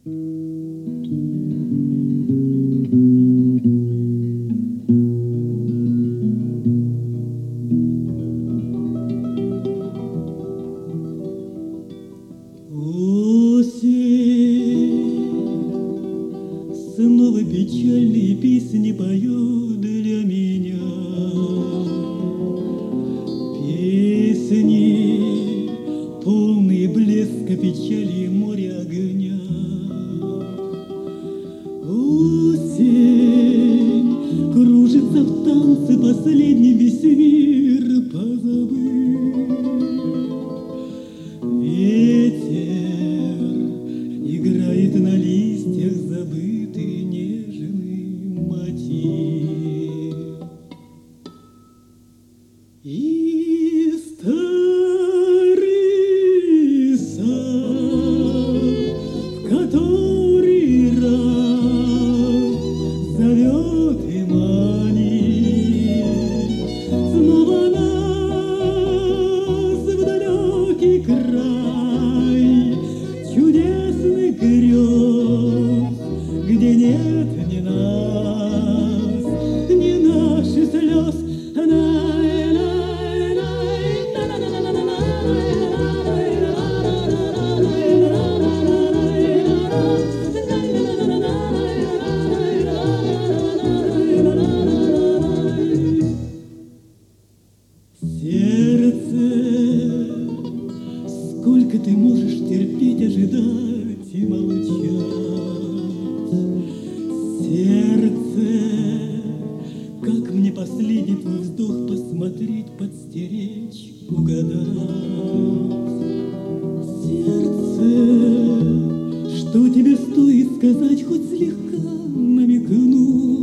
Снова печальные песни поют для меня. Песни, полные блеска, печали и моря огня. Осень кружится в танце, последний весь мир позабыл. Ветер играет на листьях забытый нежный мотив. И старый сад, в который раз зовет и манит снова нас в далекий край чудесных грез, где нет ни нас, ни наших слез. Сердце, сколько ты можешь терпеть, ожидать и молчать? Сердце, как мне последний твой вздох посмотреть, подстеречь, угадать? Сердце, что тебе стоит сказать, хоть слегка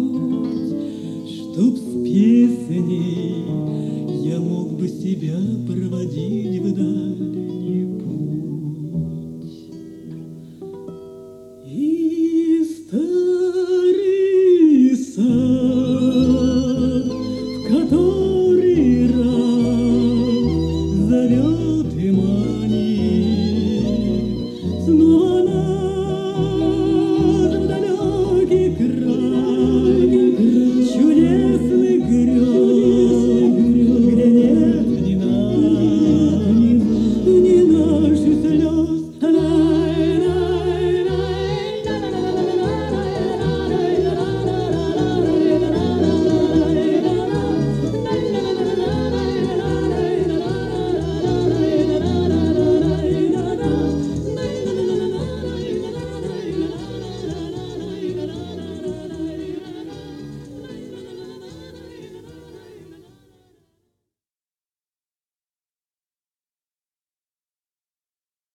намекнуть, чтоб с песней я мог бы себя